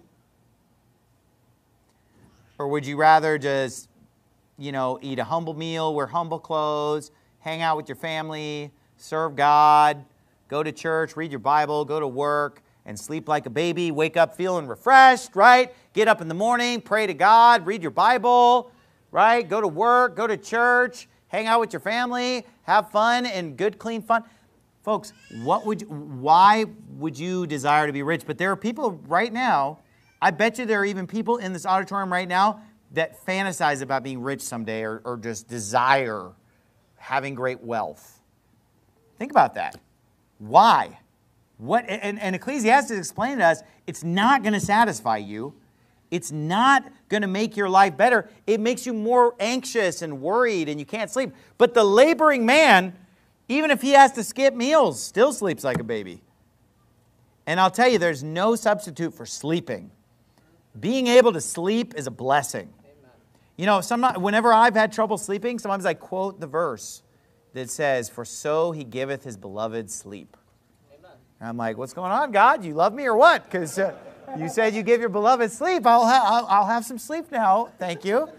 Or would you rather just, you know, eat a humble meal, wear humble clothes, hang out with your family, serve God, go to church, read your Bible, go to work, and sleep like a baby, wake up feeling refreshed, right? Get up in the morning, pray to God, read your Bible, right? Go to work, go to church, hang out with your family, have fun and good, clean fun. Folks, what would you, why would you desire to be rich? But there are people right now, I bet you there are even people in this auditorium right now that fantasize about being rich someday or, or just desire having great wealth. Think about that. Why? What, and, and Ecclesiastes explained to us, it's not going to satisfy you. It's not going to make your life better. It makes you more anxious and worried and you can't sleep. But the laboring man, even if he has to skip meals, still sleeps like a baby. And I'll tell you, there's no substitute for sleeping. Being able to sleep is a blessing. Amen. You know, some, whenever I've had trouble sleeping, sometimes I quote the verse that says, "For so he giveth his beloved sleep." Amen. And I'm like, what's going on, God? You love me or what? Because uh, you said you give your beloved sleep. I'll, ha I'll, I'll have some sleep now. Thank you.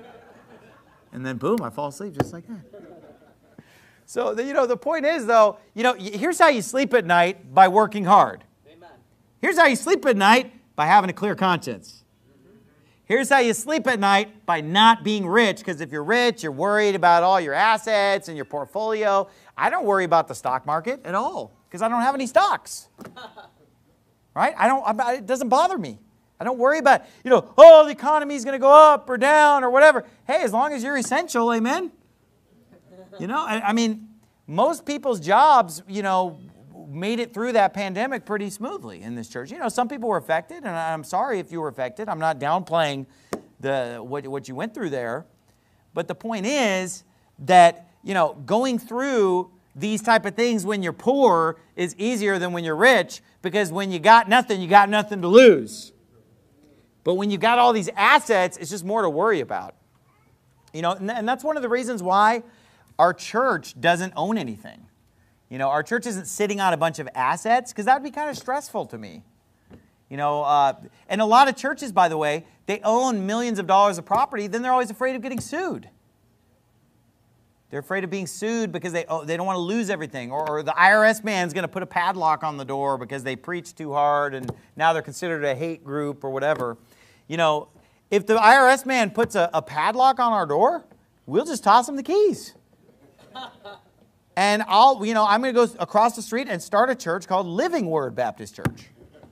And then, boom, I fall asleep just like that. So, the, you know, the point is, though, you know, here's how you sleep at night by working hard. Amen. Here's how you sleep at night by having a clear conscience. Here's how you sleep at night by not being rich, because if you're rich, you're worried about all your assets and your portfolio. I don't worry about the stock market at all because I don't have any stocks. Right? I don't, it doesn't bother me. I don't worry about, you know, oh, the economy is going to go up or down or whatever. Hey, as long as you're essential, amen? You know, I, I mean, most people's jobs, you know, made it through that pandemic pretty smoothly in this church. You know, some people were affected, and I'm sorry if you were affected. I'm not downplaying the what, what you went through there. But the point is that, you know, going through these type of things when you're poor is easier than when you're rich, because when you got nothing, you got nothing to lose. But when you got all these assets, it's just more to worry about. You know, and, and that's one of the reasons why our church doesn't own anything. You know, our church isn't sitting on a bunch of assets, because that would be kind of stressful to me. You know, uh, and a lot of churches, by the way, they own millions of dollars of property, then they're always afraid of getting sued. They're afraid of being sued because they, oh, they don't want to lose everything. Or, or the I R S man's going to put a padlock on the door because they preached too hard and now they're considered a hate group or whatever. You know, if the I R S man puts a, a padlock on our door, we'll just toss him the keys. And I'll, you know, I'm going to go across the street and start a church called Living Word Baptist Church.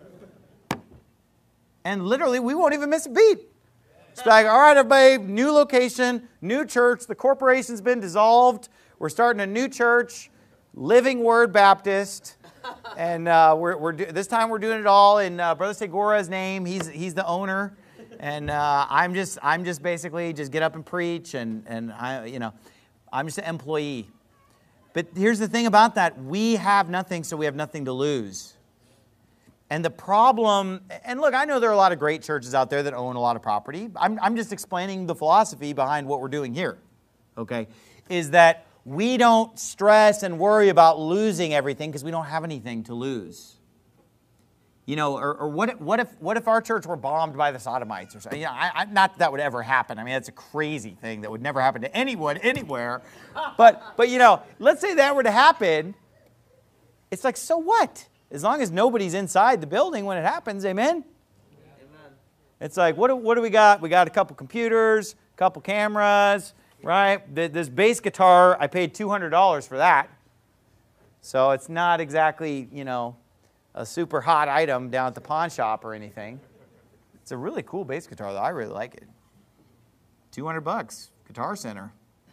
And literally, we won't even miss a beat. It's like, all right, everybody, new location, new church. The corporation's been dissolved. We're starting a new church, Living Word Baptist. And uh, we're, we're do this time we're doing it all in uh, Brother Segura's name. He's, he's the owner. And uh, I'm just, I'm just basically just get up and preach. And, and I, you know, I'm just an employee. But here's the thing about that. We have nothing, so we have nothing to lose. And the problem, and look, I know there are a lot of great churches out there that own a lot of property. I'm, I'm just explaining the philosophy behind what we're doing here, okay, is that we don't stress and worry about losing everything because we don't have anything to lose. You know, or, or what, if, what, if, what if our church were bombed by the Sodomites or something? You know, I, I, not that that would ever happen. I mean, that's a crazy thing that would never happen to anyone, anywhere. But, but you know, let's say that were to happen. It's like, so what? As long as nobody's inside the building when it happens, amen? Amen. It's like, what do, what do we got? We got a couple computers, a couple cameras, right? This bass guitar, I paid two hundred dollars for that. So it's not exactly, you know, a super hot item down at the pawn shop or anything. It's a really cool bass guitar, though. I really like it. two hundred bucks, Guitar Center.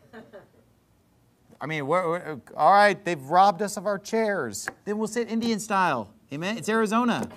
I mean, we're, we're, all right, they've robbed us of our chairs. Then we'll sit Indian style. Amen? It's Arizona.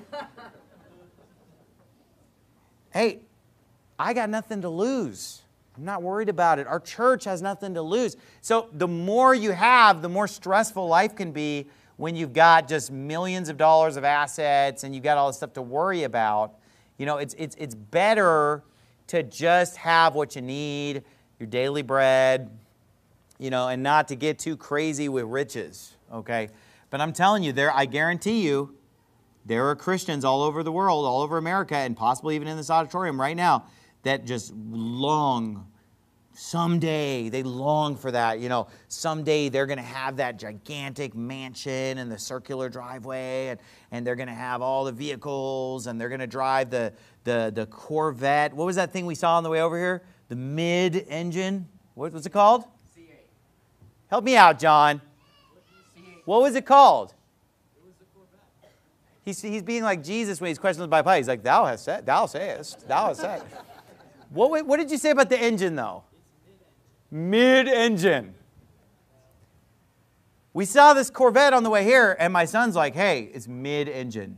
Hey, I got nothing to lose. I'm not worried about it. Our church has nothing to lose. So the more you have, the more stressful life can be when you've got just millions of dollars of assets and you've got all this stuff to worry about. You know, it's, it's, it's better to just have what you need, your daily bread, you know, and not to get too crazy with riches, okay? But I'm telling you, there, I guarantee you, there are Christians all over the world, all over America, and possibly even in this auditorium right now, that just long, someday, they long for that. You know, someday they're going to have that gigantic mansion and the circular driveway, and, and they're going to have all the vehicles, and they're going to drive the, the, the Corvette. What was that thing we saw on the way over here? The mid-engine. What was it called? C eight. Help me out, John. C eight. What was it called? It was the Corvette. He's, he's being like Jesus when he's questioned by Pilate. He's like, thou hast said, thou sayest, thou hast said. What, what did you say about the engine, though? Mid-engine. We saw this Corvette on the way here, and my son's like, hey, it's mid-engine.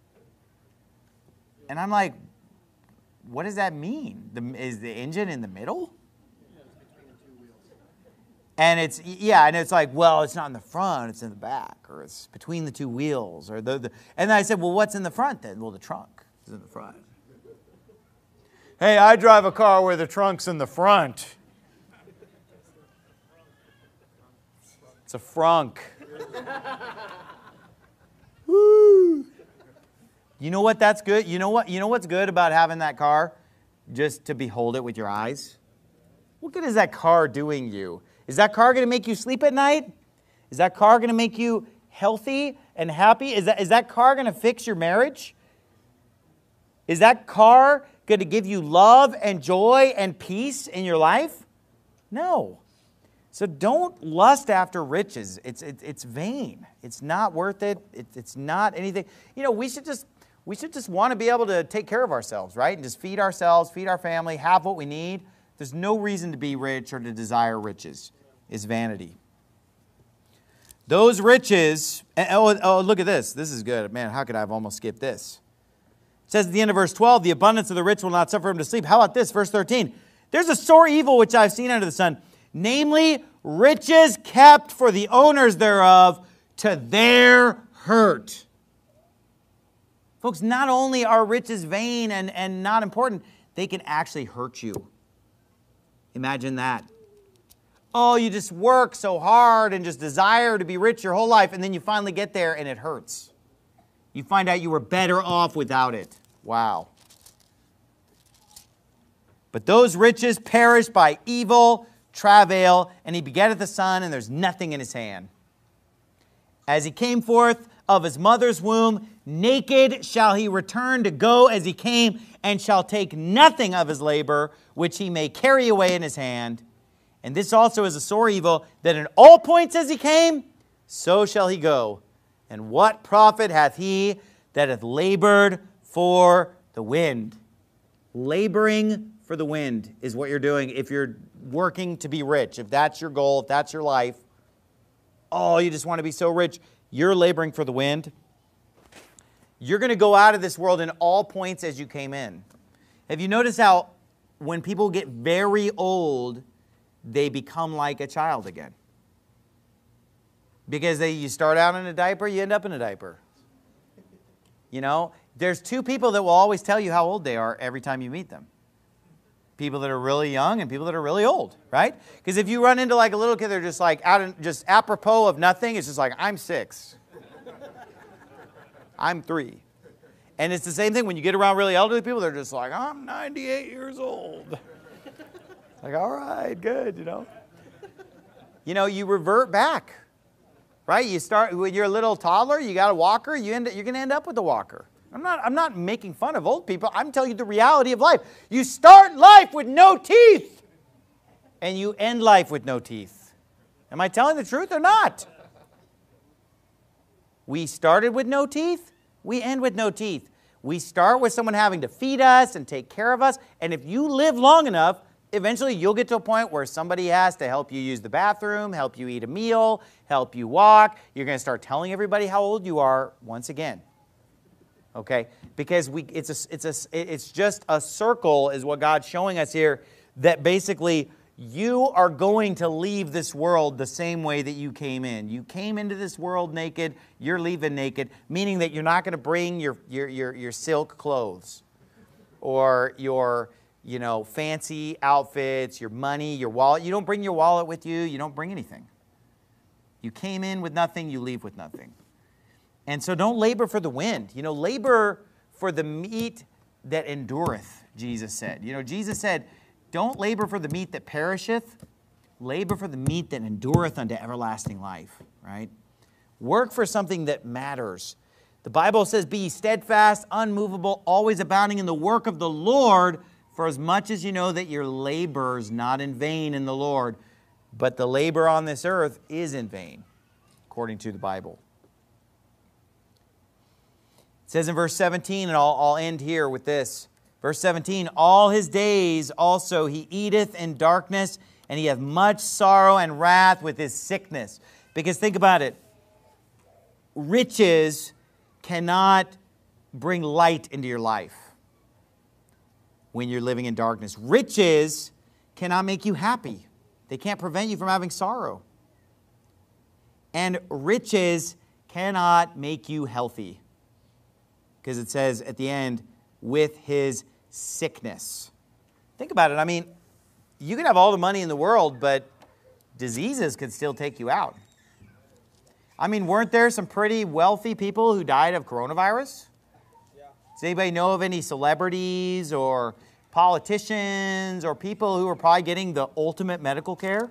And I'm like, what does that mean? The, is the engine in the middle? Yeah, it's between the two wheels. And it's, yeah, and it's like, well, it's not in the front, it's in the back, or it's between the two wheels. Or the, the, and then I said, well, what's in the front then? Well, the trunk is in the front. Hey, I drive a car where the trunk's in the front. It's a frunk. Woo. You know what that's good? You know what? You know what's good about having that car? Just to behold it with your eyes. What good is that car doing you? Is that car going to make you sleep at night? Is that car going to make you healthy and happy? Is that, is that car going to fix your marriage? Is that car going to give you love and joy and peace in your life? No. So don't lust after riches. It's, it, it's vain. It's not worth it. it. It's not anything. You know, we should just we should just want to be able to take care of ourselves, right? And just feed ourselves, feed our family, have what we need. There's no reason to be rich or to desire riches. It's vanity. Those riches, and, oh, oh, look at this. This is good. Man, how could I have almost skipped this? It says at the end of verse twelve, the abundance of the rich will not suffer him to sleep. How about this? Verse thirteen. There's a sore evil which I've seen under the sun, namely riches kept for the owners thereof to their hurt. Folks, not only are riches vain and, and not important, they can actually hurt you. Imagine that. Oh, you just work so hard and just desire to be rich your whole life, and then you finally get there and it hurts. You find out you were better off without it. Wow. But those riches perish by evil travail, and he begetteth a son, and there's nothing in his hand. As he came forth of his mother's womb, naked shall he return to go as he came, and shall take nothing of his labor, which he may carry away in his hand. And this also is a sore evil, that in all points as he came, so shall he go. And what profit hath he that hath labored for the wind? Laboring for the wind is what you're doing if you're working to be rich. If that's your goal, if that's your life, oh, you just want to be so rich, you're laboring for the wind. You're going to go out of this world in all points as you came in. Have you noticed how when people get very old, they become like a child again? Because they, you start out in a diaper, you end up in a diaper. You know, there's two people that will always tell you how old they are every time you meet them. People that are really young and people that are really old, right? Because if you run into like a little kid, they're just like out of, just apropos of nothing. It's just like, I'm six. I'm three. And it's the same thing when you get around really elderly people. They're just like, I'm ninety-eight years old. Like, all right, good, you know. You know, you revert back, right? You start, when you're a little toddler, you got a walker, you end, you're going to end up with a walker. I'm not, I'm not making fun of old people. I'm telling you the reality of life. You start life with no teeth, and you end life with no teeth. Am I telling the truth or not? We started with no teeth. We end with no teeth. We start with someone having to feed us and take care of us. And if you live long enough, eventually you'll get to a point where somebody has to help you use the bathroom, help you eat a meal, help you walk. You're going to start telling everybody how old you are once again. Okay? Because we, it's, a, it's, a, it's just a circle is what God's showing us here, that basically you are going to leave this world the same way that you came in. You came into this world naked, you're leaving naked, meaning that you're not going to bring your, your, your, your silk clothes or your, you know, fancy outfits, your money, your wallet. You don't bring your wallet with you. You don't bring anything. You came in with nothing, you leave with nothing. And so don't labor for the wind. You know, labor for the meat that endureth, Jesus said. You know, Jesus said, don't labor for the meat that perisheth. Labor for the meat that endureth unto everlasting life, right? Work for something that matters. The Bible says, be steadfast, unmovable, always abounding in the work of the Lord, for as much as you know that your labor is not in vain in the Lord, but the labor on this earth is in vain, according to the Bible. It says in verse seventeen, and I'll, I'll end here with this. Verse seventeen, all his days also he eateth in darkness, and he hath much sorrow and wrath with his sickness. Because think about it. Riches cannot bring light into your life when you're living in darkness. Riches cannot make you happy. They can't prevent you from having sorrow. And riches cannot make you healthy. Because it says at the end, with his sickness. Think about it. I mean, you can have all the money in the world, but diseases could still take you out. I mean, weren't there some pretty wealthy people who died of coronavirus? Yeah. Does anybody know of any celebrities or politicians or people who were probably getting the ultimate medical care,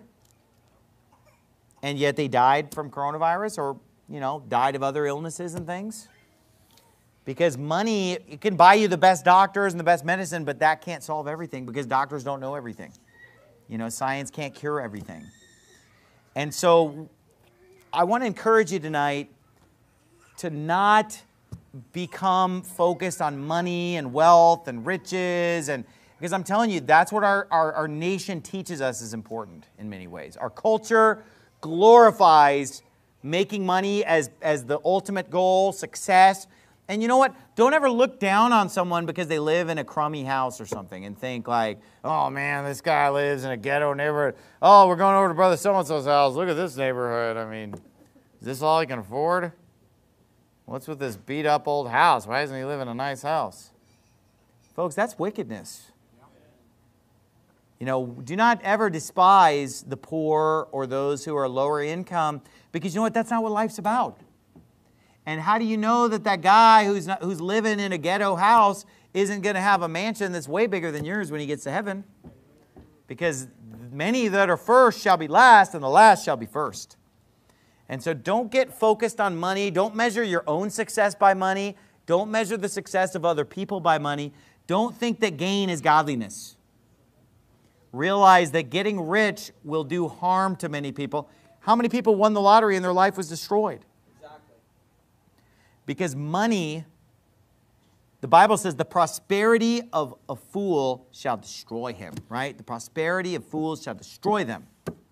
and yet they died from coronavirus, or, you know, died of other illnesses and things? Because money, it can buy you the best doctors and the best medicine, but that can't solve everything because doctors don't know everything. You know, science can't cure everything. And so I want to encourage you tonight to not become focused on money and wealth and riches. And because I'm telling you, that's what our, our, our nation teaches us is important in many ways. Our culture glorifies making money as, as the ultimate goal, success. And you know what? Don't ever look down on someone because they live in a crummy house or something and think like, oh man, this guy lives in a ghetto neighborhood. Oh, we're going over to Brother so-and-so's house. Look at this neighborhood. I mean, is this all he can afford? What's with this beat up old house? Why doesn't he live in a nice house? Folks, that's wickedness. You know, do not ever despise the poor or those who are lower income, because you know what? That's not what life's about. And how do you know that that guy who's, not, who's living in a ghetto house isn't going to have a mansion that's way bigger than yours when he gets to heaven? Because many that are first shall be last, and the last shall be first. And so don't get focused on money. Don't measure your own success by money. Don't measure the success of other people by money. Don't think that gain is godliness. Realize that getting rich will do harm to many people. How many people won the lottery and their life was destroyed? Because money, the Bible says, the prosperity of a fool shall destroy him, right? The prosperity of fools shall destroy them.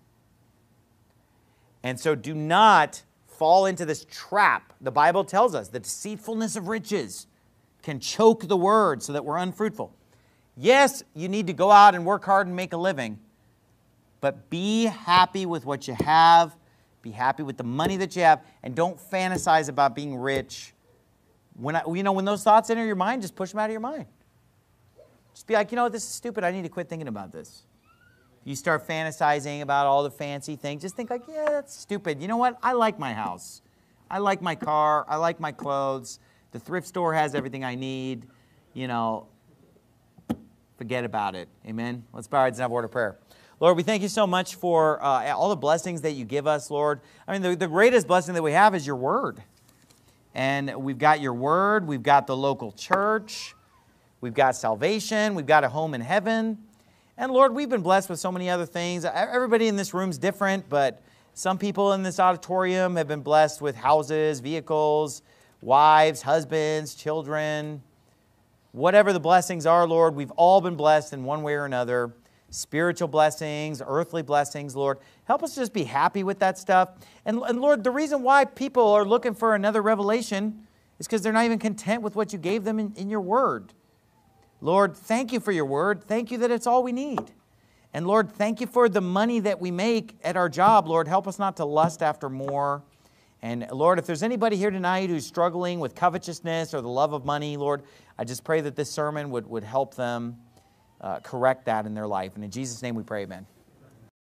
And so do not fall into this trap. The Bible tells us the deceitfulness of riches can choke the word so that we're unfruitful. Yes, you need to go out and work hard and make a living, but be happy with what you have. Be happy with the money that you have, and don't fantasize about being rich When I, you know, when those thoughts enter your mind, just push them out of your mind. Just be like, you know, this is stupid. I need to quit thinking about this. You start fantasizing about all the fancy things. Just think like, yeah, that's stupid. You know what? I like my house. I like my car. I like my clothes. The thrift store has everything I need. You know, forget about it. Amen? Let's bow our heads and have a word of prayer. Lord, we thank you so much for uh, all the blessings that you give us, Lord. I mean, the, the greatest blessing that we have is your word. And we've got your word. We've got the local church. We've got salvation. We've got a home in heaven. And Lord, we've been blessed with so many other things. Everybody in this room is different, but some people in this auditorium have been blessed with houses, vehicles, wives, husbands, children. Whatever the blessings are, Lord, we've all been blessed in one way or another. Spiritual blessings, earthly blessings, Lord. Help us just be happy with that stuff. And, and Lord, the reason why people are looking for another revelation is because they're not even content with what you gave them in, in your word. Lord, thank you for your word. Thank you that it's all we need. And Lord, thank you for the money that we make at our job. Lord, help us not to lust after more. And Lord, if there's anybody here tonight who's struggling with covetousness or the love of money, Lord, I just pray that this sermon would, would help them uh, correct that in their life. And in Jesus' name we pray, amen.